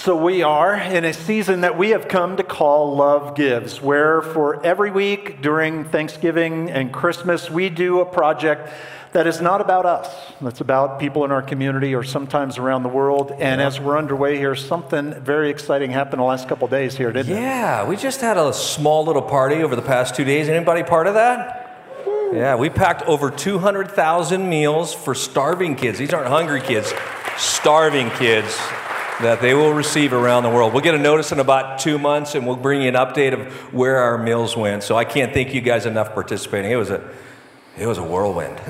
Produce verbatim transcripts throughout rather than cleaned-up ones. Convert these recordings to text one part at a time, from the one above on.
So we are in a season that we have come to call Love Gives, where for every week during Thanksgiving and Christmas, we do a project that is not about us. It's about people in our community or sometimes around the world. And as we're underway here, something very exciting happened the last couple of days here, didn't it? Yeah, we just had a small little party over the past two days. Anybody part of that? Yeah, we packed over two hundred thousand meals for starving kids. These aren't hungry kids, starving kids that they will receive around the world. We'll get a notice in about two months, and we'll bring you an update of where our meals went. So I can't thank you guys enough for participating. It was a, it was a whirlwind.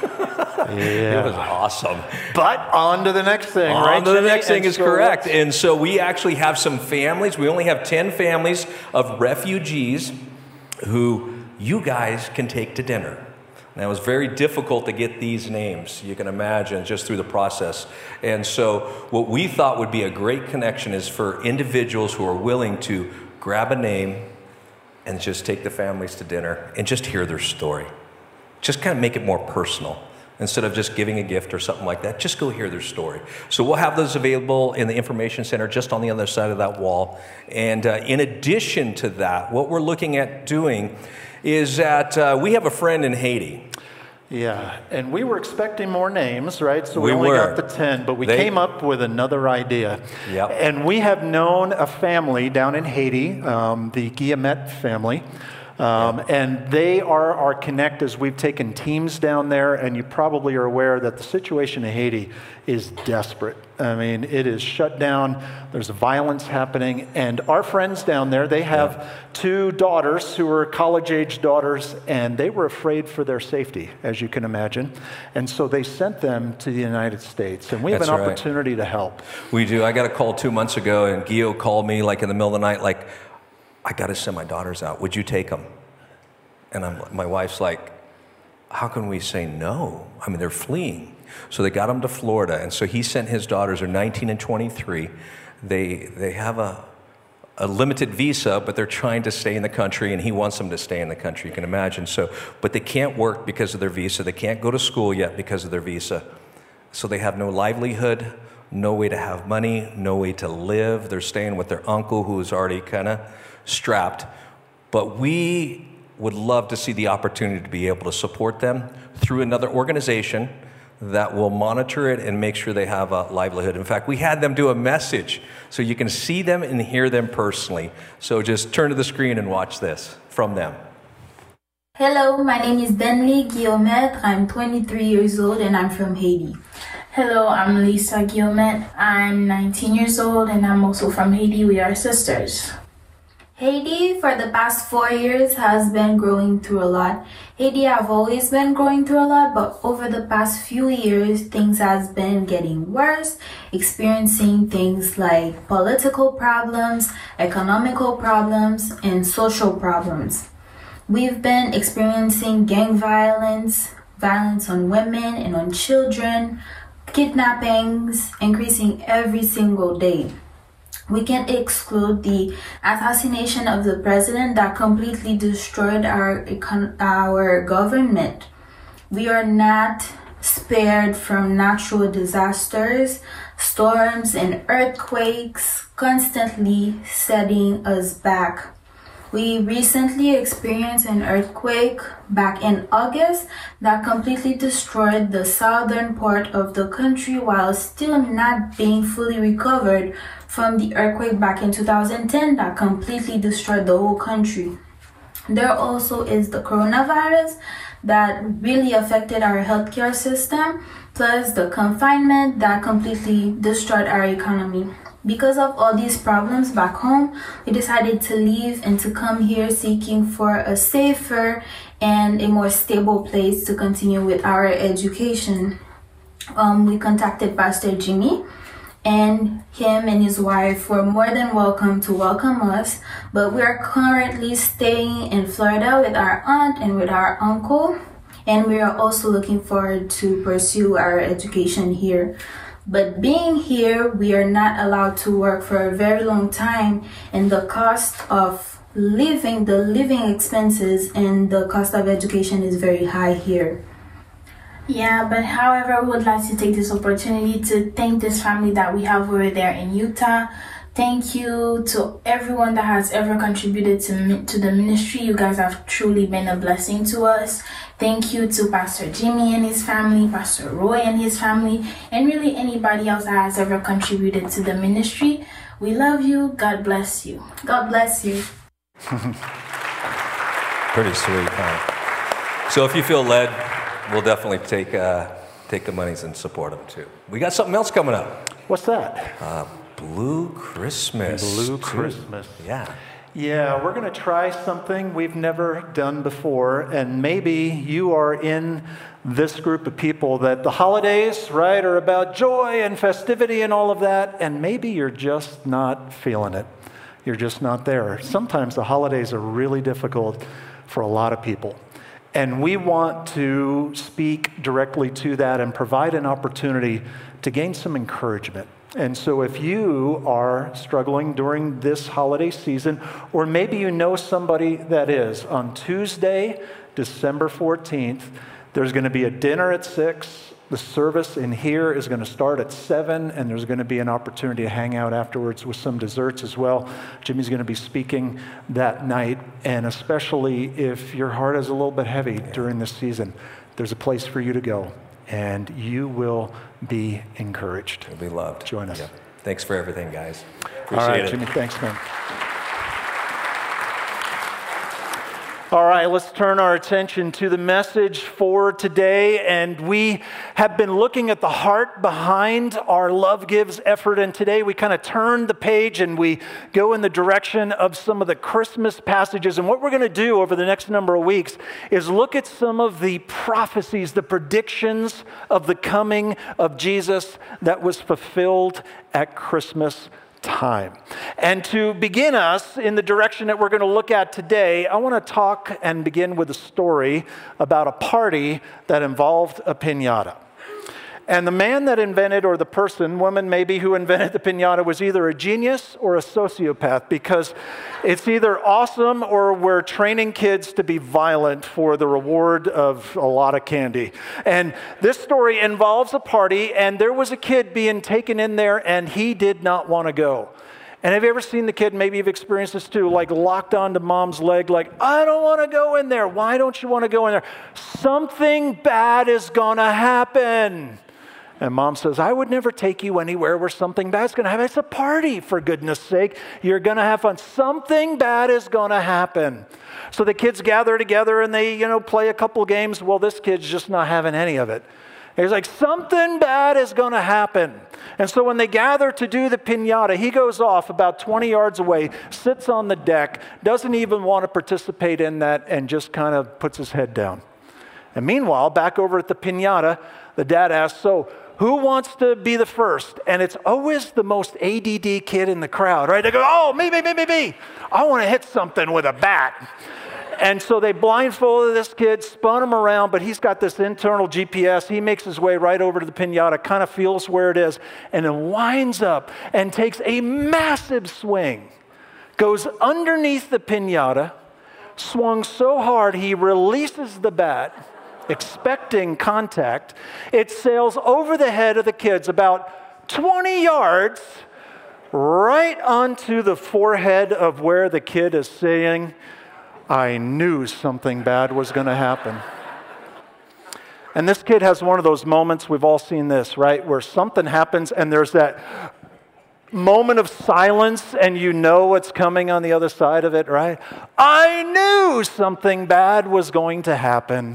Yeah. It was awesome. But on to the next thing, on right? On to the Jimmy? next thing and is so correct. let's- And so we actually have some families. We only have ten families of refugees who you guys can take to dinner. Now, it was very difficult to get these names, you can imagine, just through the process. And so what we thought would be a great connection is for individuals who are willing to grab a name and just take the families to dinner and just hear their story. Just kind of make it more personal. Instead of just giving a gift or something like that, just go hear their story. So we'll have those available in the information center just on the other side of that wall. And uh, in addition to that, what we're looking at doing is that uh, we have a friend in Haiti. Yeah, and we were expecting more names, right? So we, We only were. got the ten, but we They- came up with another idea. Yep. And we have known a family down in Haiti, um, the Guillemette family. Um, and they are our connect as we've taken teams down there, and you probably are aware that the situation in Haiti is desperate. I mean, it is shut down. There's violence happening, and our friends down there, they have Yeah. two daughters who are college-age daughters, and they were afraid for their safety, as you can imagine. And so they sent them to the United States, and we have That's an right. opportunity to help. We do. I got a call two months ago, and Gio called me like in the middle of the night, like, I got to send my daughters out. Would you take them? And I'm, my wife's like, how can we say no? I mean, they're fleeing. So they got them to Florida. And so he sent his daughters, they're nineteen and twenty-three. They, they have a, a limited visa, but they're trying to stay in the country, and he wants them to stay in the country, you can imagine. So, but they can't work because of their visa. They can't go to school yet because of their visa. So they have no livelihood, no way to have money, no way to live. They're staying with their uncle who is already kind of strapped. But we would love to see the opportunity to be able to support them through another organization that will monitor it and make sure they have a livelihood. In fact, we had them do a message so you can see them and hear them personally. So just turn to the screen and watch this from them. Hello, my name is Denley Guillemette. I'm twenty-three years old and I'm from Haiti. Hello, I'm Lisa Guillemette. I'm nineteen years old and I'm also from Haiti. We are sisters. Haiti, for the past four years, has been growing through a lot. Haiti have always been growing through a lot, but over the past few years, things has been getting worse, experiencing things like political problems, economical problems, and social problems. We've been experiencing gang violence, violence on women and on children, kidnappings increasing every single day. We can't exclude the assassination of the president that completely destroyed our econ- our government. We are not spared from natural disasters, storms and earthquakes constantly setting us back. We recently experienced an earthquake back in August that completely destroyed the southern part of the country while still not being fully recovered from the earthquake back in two thousand ten that completely destroyed the whole country. There also is the coronavirus that really affected our healthcare system, plus the confinement that completely destroyed our economy. Because of all these problems back home, we decided to leave and to come here seeking for a safer and a more stable place to continue with our education. Um, we contacted Pastor Jimmy, and him and his wife were more than welcome to welcome us, but we are currently staying in Florida with our aunt and with our uncle, and we are also looking forward to pursue our education here. But being here, we are not allowed to work for a very long time, and the cost of living, the living expenses and the cost of education is very high here. Yeah, but however, we would like to take this opportunity to thank this family that we have over there in Utah, Thank you to everyone that has ever contributed to mi- to the ministry. You guys have truly been a blessing to us. Thank you to Pastor Jimmy and his family, Pastor Roy and his family, and really anybody else that has ever contributed to the ministry. We love you. God bless you. God bless you. Pretty sweet, huh? So if you feel led, we'll definitely take uh, take the monies and support them too. We got something else coming up. What's that? Uh, Blue Christmas. Blue too. Christmas. Yeah. Yeah, we're going to try something we've never done before, and maybe you are in this group of people that the holidays, right, are about joy and festivity and all of that, and maybe you're just not feeling it. You're just not there. Sometimes the holidays are really difficult for a lot of people. And we want to speak directly to that and provide an opportunity to gain some encouragement. And so if you are struggling during this holiday season, or maybe you know somebody that is, on Tuesday, December fourteenth, there's going to be a dinner at six. The service in here is going to start at seven, and there's going to be an opportunity to hang out afterwards with some desserts as well. Jimmy's going to be speaking that night, and especially if your heart is a little bit heavy during this season, there's a place for you to go, and you will be encouraged. You'll be loved. Join us. Yeah. Thanks for everything, guys. Appreciate All right, it. Jimmy, thanks, man. All right, let's turn our attention to the message for today. And we have been looking at the heart behind our Love Gives effort. And today we kind of turn the page and we go in the direction of some of the Christmas passages. And what we're going to do over the next number of weeks is look at some of the prophecies, the predictions of the coming of Jesus that was fulfilled at Christmas time. And to begin us in the direction that we're going to look at today, I want to talk and begin with a story about a party that involved a piñata. And the man that invented, or the person, woman maybe, who invented the piñata was either a genius or a sociopath, because it's either awesome or we're training kids to be violent for the reward of a lot of candy. And this story involves a party, and there was a kid being taken in there, and he did not want to go. And have you ever seen the kid, maybe you've experienced this too, like locked onto mom's leg, like, I don't want to go in there. Why don't you want to go in there? Something bad is going to happen. And mom says, I would never take you anywhere where something bad's going to happen. It's a party, for goodness sake. You're going to have fun. Something bad is going to happen. So the kids gather together and they, you know, play a couple games. Well, this kid's just not having any of it. He's like, something bad is going to happen. And so when they gather to do the piñata, he goes off about twenty yards away, sits on the deck, doesn't even want to participate in that, and just kind of puts his head down. And meanwhile, back over at the piñata, the dad asks, so who wants to be the first? And it's always the most A D D kid in the crowd, right? They go, oh, me, me, me, me, me. I want to hit something with a bat. And so they blindfolded this kid, spun him around, but he's got this internal G P S. He makes his way right over to the piñata, kind of feels where it is, and then winds up and takes a massive swing. Goes underneath the piñata, swung so hard he releases the bat, expecting contact. It sails over the head of the kids about twenty yards, right onto the forehead of where the kid is saying, I knew something bad was going to happen. And this kid has one of those moments, we've all seen this, right, where something happens and there's that moment of silence and you know what's coming on the other side of it, right? I knew something bad was going to happen.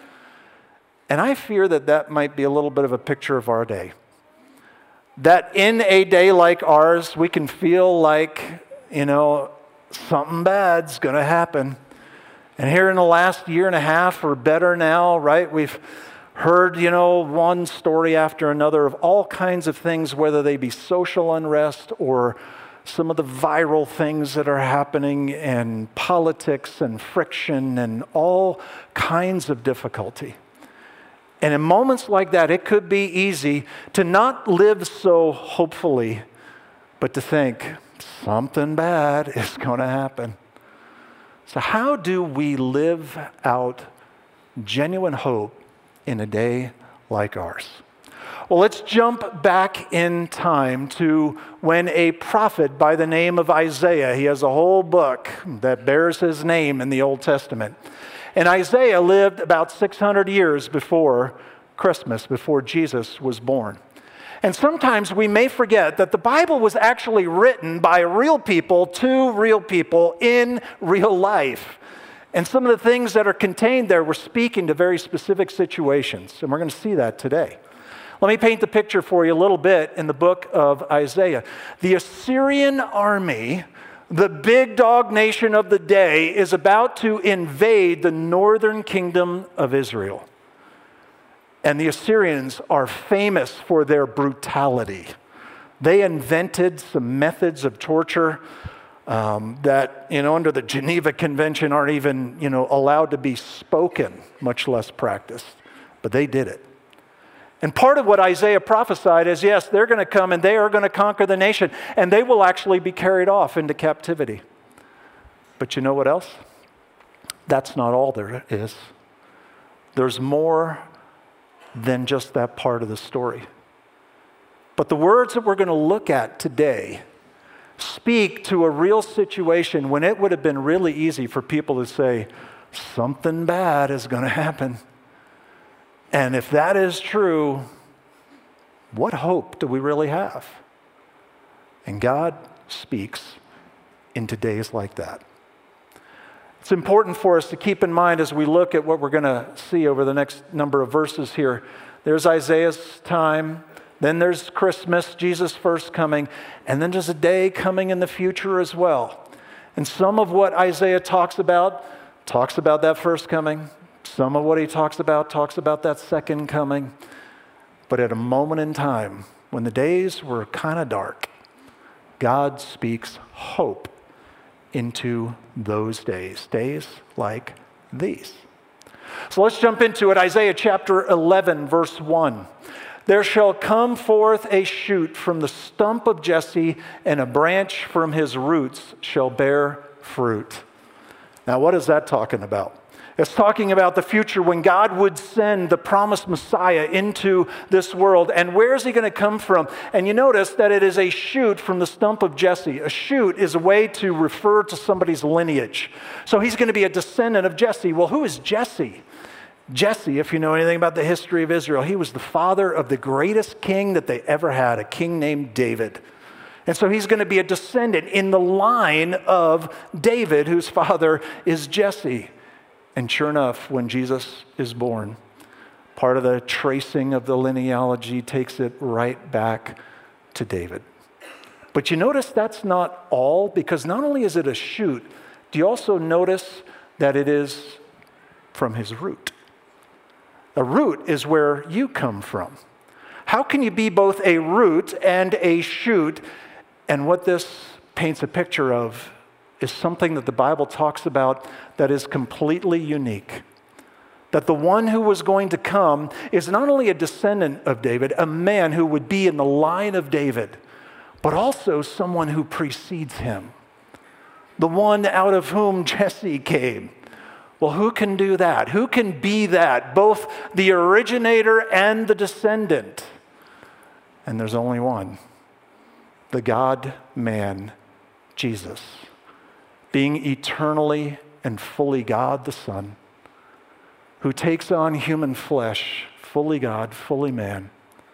And I fear that that might be a little bit of a picture of our day. That in a day like ours, we can feel like, you know, something bad's going to happen. And here in the last year and a half, or better now, right, we've heard, you know, one story after another of all kinds of things, whether they be social unrest or some of the viral things that are happening, and politics and friction and all kinds of difficulty. And in moments like that, it could be easy to not live so hopefully, but to think, something bad is going to happen. So how do we live out genuine hope in a day like ours? Well, let's jump back in time to when a prophet by the name of Isaiah, he has a whole book that bears his name in the Old Testament. And Isaiah lived about six hundred years before Christmas, before Jesus was born. And sometimes we may forget that the Bible was actually written by real people to real people in real life. And some of the things that are contained there were speaking to very specific situations. And we're going to see that today. Let me paint the picture for you a little bit in the book of Isaiah. The Assyrian army, the big dog nation of the day, is about to invade the northern kingdom of Israel. And the Assyrians are famous for their brutality. They invented some methods of torture um, that, you know, under the Geneva Convention aren't even, you know, allowed to be spoken, much less practiced. But they did it. And part of what Isaiah prophesied is, yes, they're going to come and they are going to conquer the nation, and they will actually be carried off into captivity. But you know what else? That's not all there is. There's more than just that part of the story. But the words that we're going to look at today speak to a real situation when it would have been really easy for people to say, something bad is going to happen. And if that is true, what hope do we really have? And God speaks in days like that. It's important for us to keep in mind as we look at what we're going to see over the next number of verses here. There's Isaiah's time, then there's Christmas, Jesus' first coming, and then there's a day coming in the future as well. And some of what Isaiah talks about, talks about that first coming. Some of what he talks about talks about that second coming. But at a moment in time, when the days were kind of dark, God speaks hope into those days, days like these. So let's jump into it. Isaiah chapter eleven, verse one. There shall come forth a shoot from the stump of Jesse, and a branch from his roots shall bear fruit. Now, what is that talking about? It's talking about the future when God would send the promised Messiah into this world. And where is he going to come from? And you notice that it is a shoot from the stump of Jesse. A shoot is a way to refer to somebody's lineage. So he's going to be a descendant of Jesse. Well, who is Jesse? Jesse, if you know anything about the history of Israel, he was the father of the greatest king that they ever had, a king named David. And so he's going to be a descendant in the line of David, whose father is Jesse. And sure enough, when Jesus is born, part of the tracing of the genealogy takes it right back to David. But you notice that's not all, because not only is it a shoot, do you also notice that it is from his root? A root is where you come from. How can you be both a root and a shoot? And what this paints a picture of is something that the Bible talks about that is completely unique. That the one who was going to come is not only a descendant of David, a man who would be in the line of David, but also someone who precedes him. The one out of whom Jesse came. Well, who can do that? Who can be that? Both the originator and the descendant. And there's only one. The God-man, Jesus. Being eternally and fully God the Son, who takes on human flesh, fully God, fully man,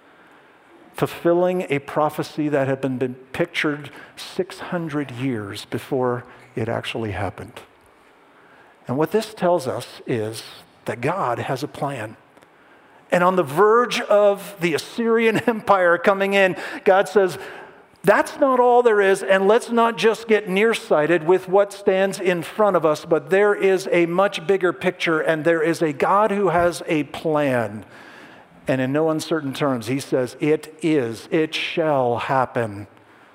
fulfilling a prophecy that had been, been pictured six hundred years before it actually happened. And what this tells us is that God has a plan. And on the verge of the Assyrian Empire coming in, God says, that's not all there is, and let's not just get nearsighted with what stands in front of us, but there is a much bigger picture, and there is a God who has a plan. And in no uncertain terms, he says, it is, it shall happen.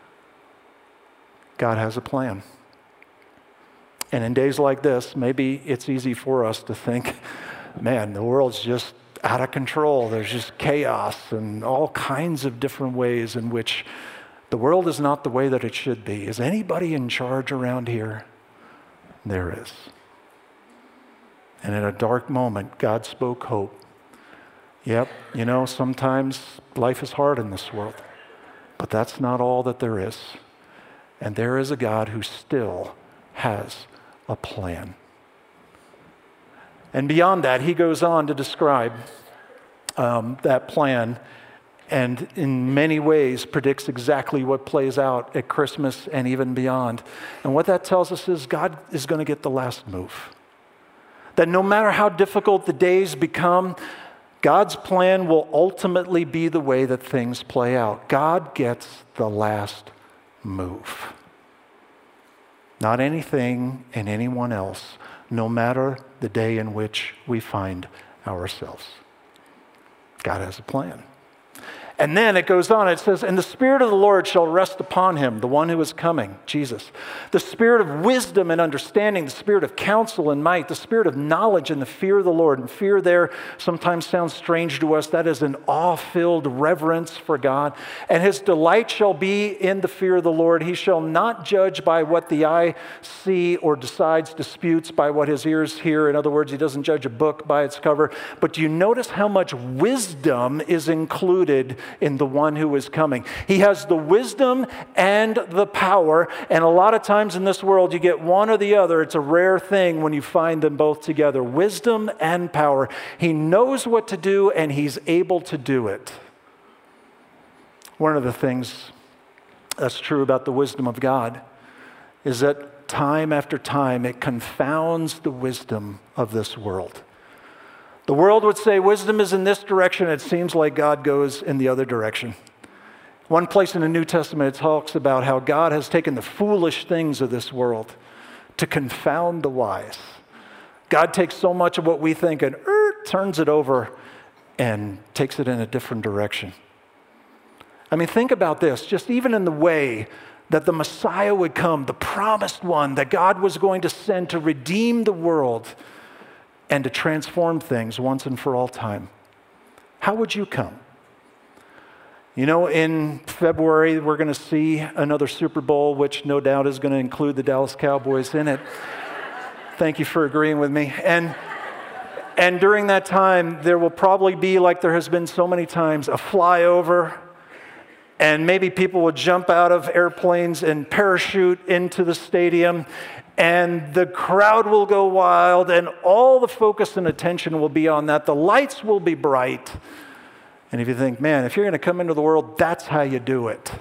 God has a plan. And in days like this, maybe it's easy for us to think, man, the world's just out of control. There's just chaos and all kinds of different ways in which the world is not the way that it should be. Is anybody in charge around here? There is. And in a dark moment, God spoke hope. Yep, you know, sometimes life is hard in this world, but that's not all that there is. And there is a God who still has a plan. And beyond that, he goes on to describe um, that plan, and in many ways predicts exactly what plays out at Christmas and even beyond. And what that tells us is God is going to get the last move. That no matter how difficult the days become, God's plan will ultimately be the way that things play out. God gets the last move. Not anything and anyone else, no matter the day in which we find ourselves. God has a plan. And then it goes on, it says, and the Spirit of the Lord shall rest upon him, the one who is coming, Jesus. The Spirit of wisdom and understanding, the Spirit of counsel and might, the Spirit of knowledge and the fear of the Lord. And fear there sometimes sounds strange to us. That is an awe-filled reverence for God. And his delight shall be in the fear of the Lord. He shall not judge by what the eye see or decides disputes by what his ears hear. In other words, he doesn't judge a book by its cover. But do you notice how much wisdom is included in the one who is coming? He has the wisdom and the power, and a lot of times in this world you get one or the other. It's a rare thing when you find them both together. Wisdom and power. He knows what to do and he's able to do it. One of the things that's true about the wisdom of God is that time after time it confounds the wisdom of this world. The world would say wisdom is in this direction. It seems like God goes in the other direction. One place in the New Testament, it talks about how God has taken the foolish things of this world to confound the wise. God takes so much of what we think and er, turns it over and takes it in a different direction. I mean, think about this. Just even in the way that the Messiah would come, the promised one that God was going to send to redeem the world and to transform things once and for all time. How would you come? You know, in February, we're going to see another Super Bowl, which no doubt is going to include the Dallas Cowboys in it. Thank you for agreeing with me. And, and during that time, there will probably be, like there has been so many times, a flyover, and maybe people will jump out of airplanes and parachute into the stadium, and the crowd will go wild, and all the focus and attention will be on that. The lights will be bright. And if you think, man, if you're going to come into the world, that's how you do it.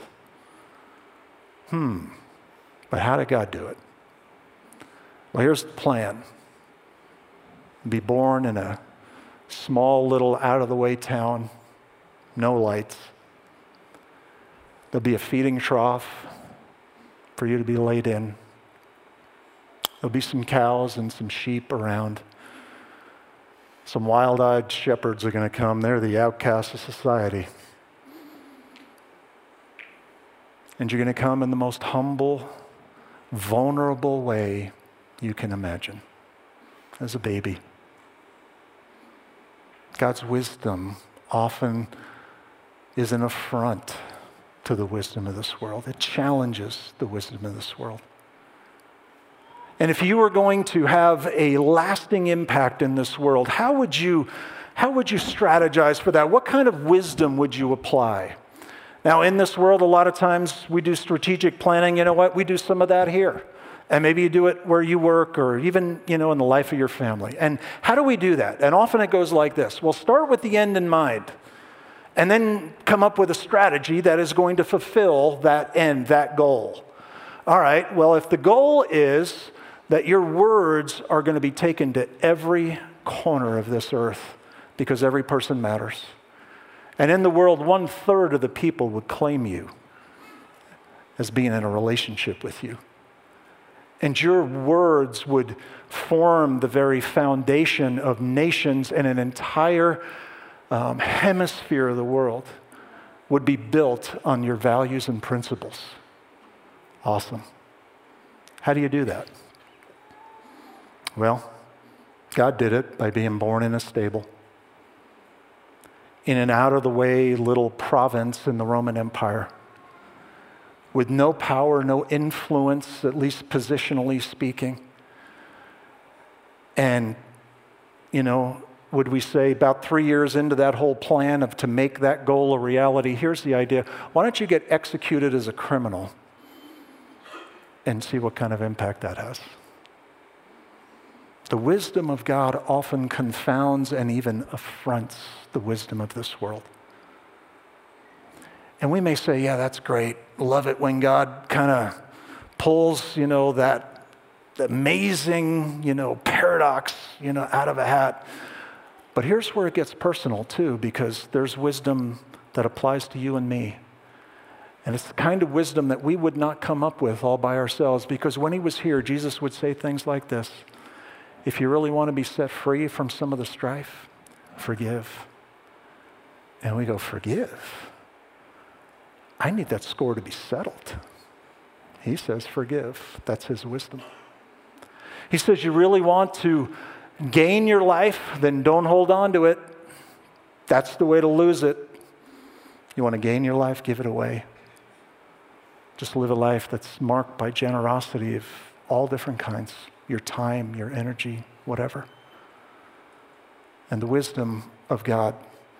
Hmm. But how did God do it? Well, here's the plan. Be born in a small little out-of-the-way town, no lights. There'll be a feeding trough for you to be laid in. There'll be some cows and some sheep around. Some wild-eyed shepherds are going to come. They're the outcasts of society. And you're going to come in the most humble, vulnerable way you can imagine, as a baby. God's wisdom often is an affront to the wisdom of this world. It challenges the wisdom of this world. And if you were going to have a lasting impact in this world, how would you, how would you strategize for that? What kind of wisdom would you apply? Now, in this world, a lot of times we do strategic planning. You know what? We do some of that here. And maybe you do it where you work or even, you know, in the life of your family. And how do we do that? And often it goes like this. We'll start with the end in mind and then come up with a strategy that is going to fulfill that end, that goal. All right, well, if the goal is that your words are going to be taken to every corner of this earth because every person matters. And in the world, one third of the people would claim you as being in a relationship with you. And your words would form the very foundation of nations, and an entire um, hemisphere of the world would be built on your values and principles. Awesome. How do you do that? Well, God did it by being born in a stable, in an out-of-the-way little province in the Roman Empire, with no power, no influence, at least positionally speaking. And, you know, would we say, about three years into that whole plan of to make that goal a reality, here's the idea. Why don't you get executed as a criminal and see what kind of impact that has? The wisdom of God often confounds and even affronts the wisdom of this world. And we may say, yeah, that's great. Love it when God kind of pulls, you know, that amazing, you know, paradox, you know, out of a hat. But here's where it gets personal too, because there's wisdom that applies to you and me. And it's the kind of wisdom that we would not come up with all by ourselves, because when he was here, Jesus would say things like this: if you really want to be set free from some of the strife, forgive. And we go, forgive? I need that score to be settled. He says, forgive. That's his wisdom. He says, you really want to gain your life, then don't hold on to it. That's the way to lose it. You want to gain your life, give it away. Just live a life that's marked by generosity of all different kinds. Your time, your energy, whatever. And the wisdom of God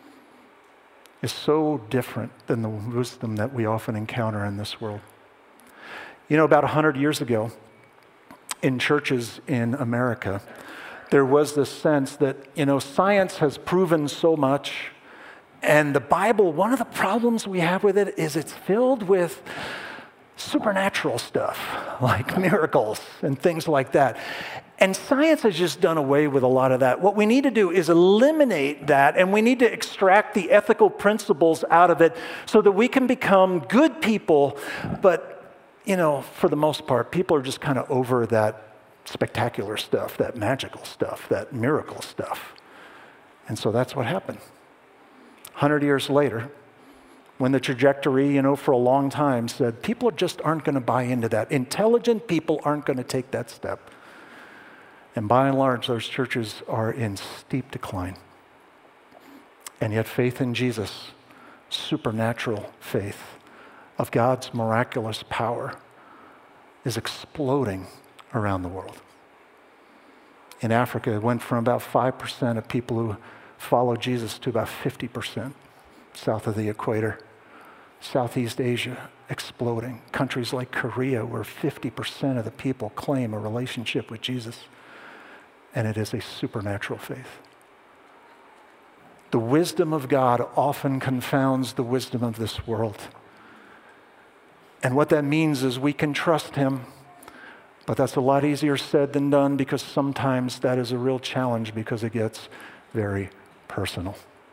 is so different than the wisdom that we often encounter in this world. You know, about one hundred years ago, in churches in America, there was this sense that, you know, science has proven so much, and the Bible, one of the problems we have with it is it's filled with supernatural stuff, like miracles and things like that. And science has just done away with a lot of that. What we need to do is eliminate that, and we need to extract the ethical principles out of it so that we can become good people. But, you know, for the most part, people are just kind of over that spectacular stuff, that magical stuff, that miracle stuff. And so that's what happened. one hundred years later, when the trajectory, you know, for a long time said, people just aren't going to buy into that. Intelligent people aren't going to take that step. And by and large, those churches are in steep decline. And yet faith in Jesus, supernatural faith of God's miraculous power, is exploding around the world. In Africa, it went from about five percent of people who follow Jesus to about fifty percent south of the equator. Southeast Asia, exploding. Countries like Korea, where fifty percent of the people claim a relationship with Jesus. And it is a supernatural faith. The wisdom of God often confounds the wisdom of this world. And what that means is we can trust him, but that's a lot easier said than done, because sometimes that is a real challenge because it gets very personal.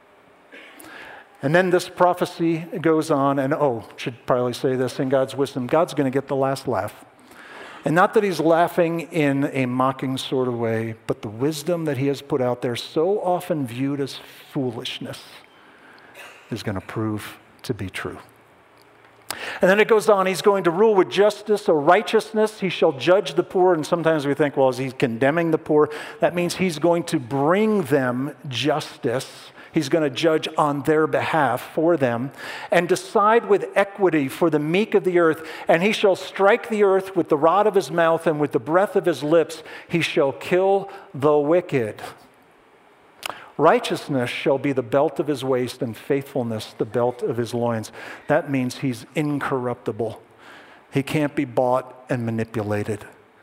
And then this prophecy goes on, and oh, should probably say this, in God's wisdom, God's going to get the last laugh. And not that he's laughing in a mocking sort of way, but the wisdom that he has put out there, so often viewed as foolishness, is going to prove to be true. And then it goes on, he's going to rule with justice or righteousness. He shall judge the poor. And sometimes we think, well, is he condemning the poor? That means he's going to bring them justice. He's going to judge on their behalf for them and decide with equity for the meek of the earth. And he shall strike the earth with the rod of his mouth, and with the breath of his lips he shall kill the wicked. Righteousness shall be the belt of his waist, and faithfulness the belt of his loins. That means he's incorruptible. He can't be bought and manipulated.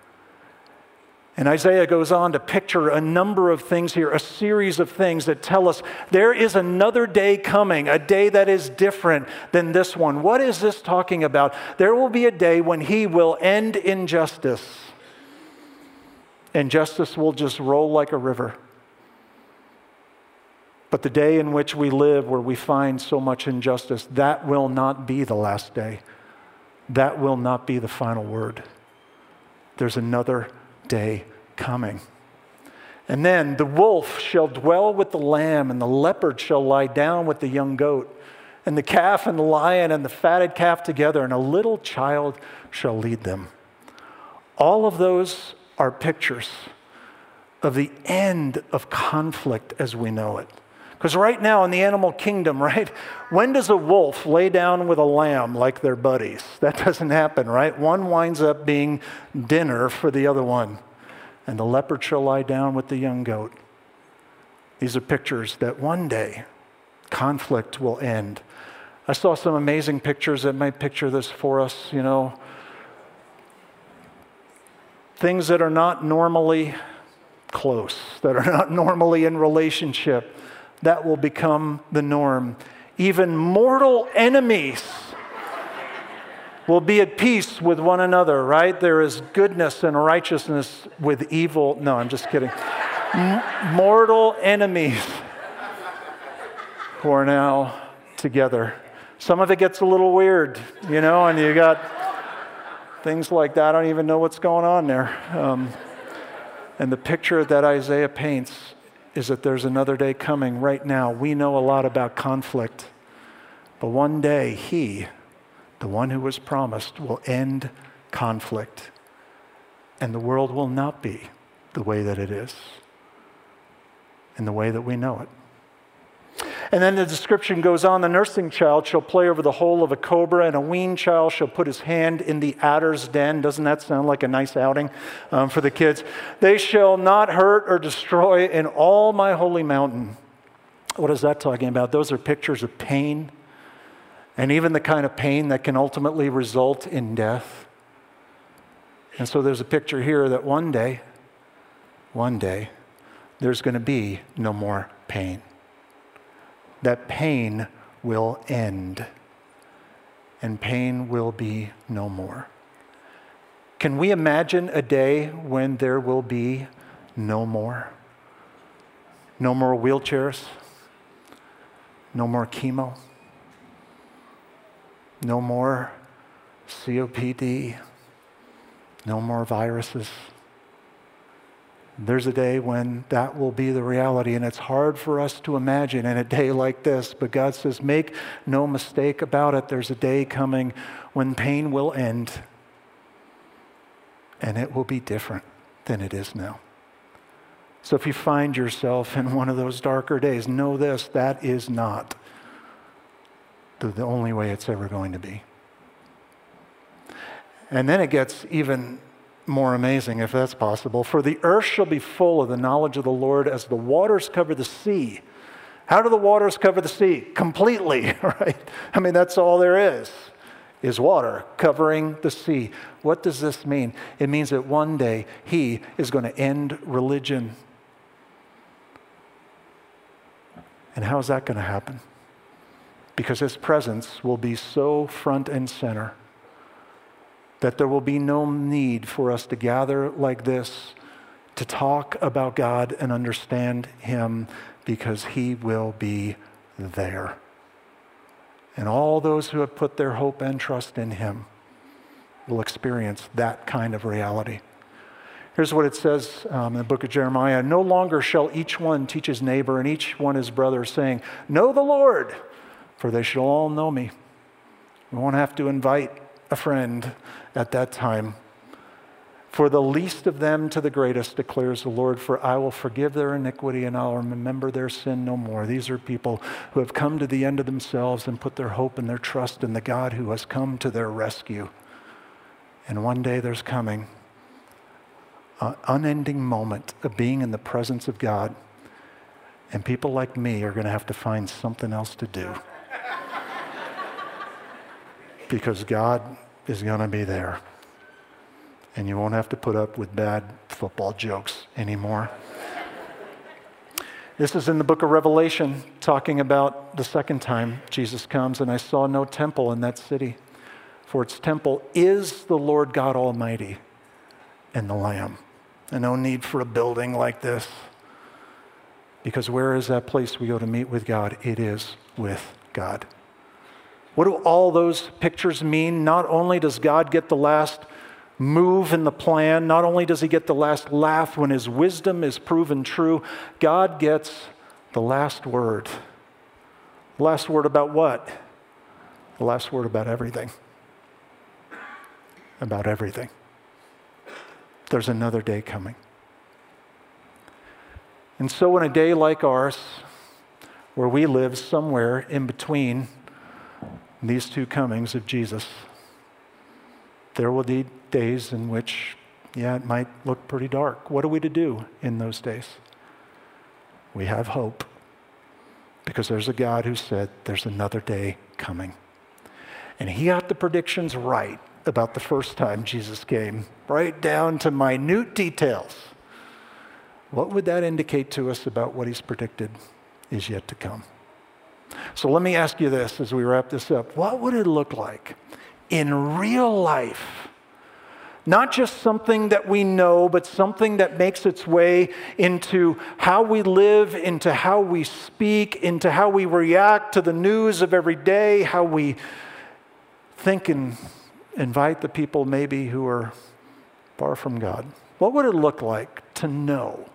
And Isaiah goes on to picture a number of things here, a series of things that tell us there is another day coming, a day that is different than this one. What is this talking about? There will be a day when he will end injustice, and justice will just roll like a river. But the day in which we live, where we find so much injustice, that will not be the last day. That will not be the final word. There's another day coming. And then the wolf shall dwell with the lamb, and the leopard shall lie down with the young goat, and the calf and the lion and the fatted calf together, and a little child shall lead them. All of those are pictures of the end of conflict as we know it. Because right now in the animal kingdom, right, when does a wolf lay down with a lamb like they're buddies? That doesn't happen, right? One winds up being dinner for the other one. And the leopard shall lie down with the young goat. These are pictures that one day conflict will end. I saw some amazing pictures that might picture this for us, you know. Things that are not normally close, that are not normally in relationship, that will become the norm. Even mortal enemies will be at peace with one another, right? There is goodness and righteousness with evil. No, I'm just kidding. M- mortal enemies who are now together. Some of it gets a little weird, you know, and you got things like that. I don't even know what's going on there. Um, and the picture that Isaiah paints is that there's another day coming right now. We know a lot about conflict, but one day he, the one who was promised, will end conflict, and the world will not be the way that it is, in the way that we know it. And then the description goes on, the nursing child shall play over the hole of a cobra, and a weaned child shall put his hand in the adder's den. Doesn't that sound like a nice outing um, for the kids? They shall not hurt or destroy in all my holy mountain. What is that talking about? Those are pictures of pain, and even the kind of pain that can ultimately result in death. And so there's a picture here that one day, one day, there's going to be no more pain. That pain will end, and pain will be no more. Can we imagine a day when there will be no more? No more wheelchairs, no more chemo, no more C O P D, no more viruses. There's a day when that will be the reality, and it's hard for us to imagine in a day like this, but God says, make no mistake about it. There's a day coming when pain will end, and it will be different than it is now. So if you find yourself in one of those darker days, know this, that is not the, the only way it's ever going to be. And then it gets even more amazing, if that's possible. For the earth shall be full of the knowledge of the Lord as the waters cover the sea. How do the waters cover the sea? Completely, right? I mean, that's all there is, is water covering the sea. What does this mean? It means that one day he is going to end religion. And how is that going to happen? Because his presence will be so front and center that there will be no need for us to gather like this to talk about God and understand him, because he will be there. And all those who have put their hope and trust in him will experience that kind of reality. Here's what it says um, in the book of Jeremiah. No longer shall each one teach his neighbor and each one his brother, saying, know the Lord, for they shall all know me. We won't have to invite a friend at that time. For the least of them to the greatest, declares the Lord, for I will forgive their iniquity and I'll remember their sin no more. These are people who have come to the end of themselves and put their hope and their trust in the God who has come to their rescue. And one day there's coming an unending moment of being in the presence of God, and people like me are going to have to find something else to do. Because God is going to be there. And you won't have to put up with bad football jokes anymore. This is in the book of Revelation, talking about the second time Jesus comes, and I saw no temple in that city, for its temple is the Lord God Almighty and the Lamb. And no need for a building like this, because where is that place we go to meet with God? It is with God. What do all those pictures mean? Not only does God get the last move in the plan, not only does he get the last laugh when his wisdom is proven true, God gets the last word. The last word about what? The last word about everything. About everything. There's another day coming. And so in a day like ours, where we live somewhere in between these two comings of Jesus, there will be days in which, yeah, it might look pretty dark. What are we to do in those days? we have hope because there's a God who said there's another day coming. And he got the predictions right about the first time Jesus came, right down to minute details. What would that indicate to us about what he's predicted is yet to come? So let me ask you this as we wrap this up. What would it look like in real life? Not just something that we know, but something that makes its way into how we live, into how we speak, into how we react to the news of every day, how we think and invite the people maybe who are far from God. What would it look like to know?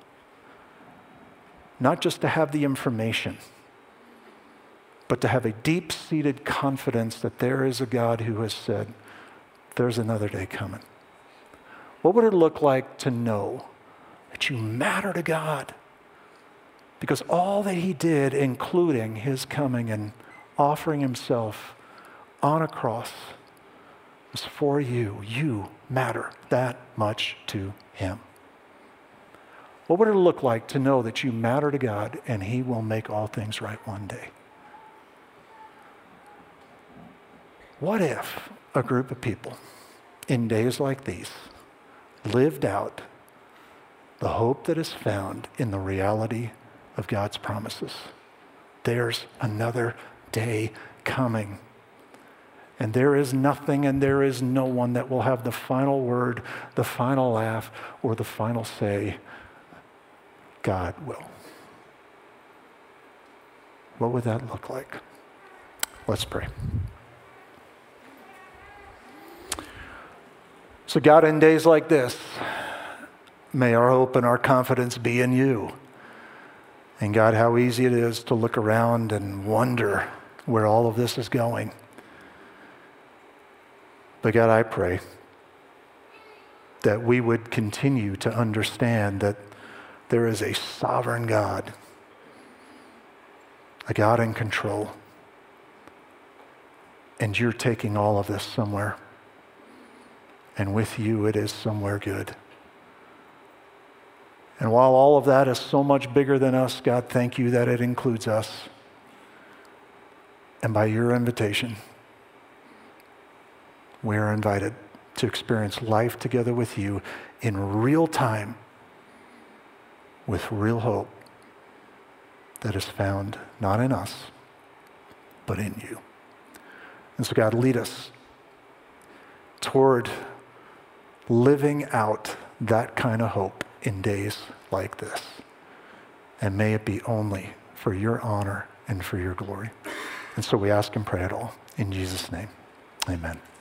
Not just to have the information, but to have a deep-seated confidence that there is a God who has said, there's another day coming. What would it look like to know that you matter to God? Because all that he did, including his coming and offering himself on a cross, was for you. You matter that much to him. What would it look like to know that you matter to God and he will make all things right one day? What if a group of people in days like these lived out the hope that is found in the reality of God's promises? There's another day coming. And there is nothing and there is no one that will have the final word, the final laugh, or the final say. God will. What would that look like? Let's pray. So God, in days like this, may our hope and our confidence be in you. And God, how easy it is to look around and wonder where all of this is going. But God, I pray that we would continue to understand that there is a sovereign God, a God in control, and you're taking all of this somewhere. And with you, it is somewhere good. And while all of that is so much bigger than us, God, thank you that it includes us. And by your invitation, we are invited to experience life together with you in real time with real hope that is found not in us, but in you. And so God, lead us toward living out that kind of hope in days like this. And may it be only for your honor and for your glory. And so we ask and pray it all in Jesus' name. Amen.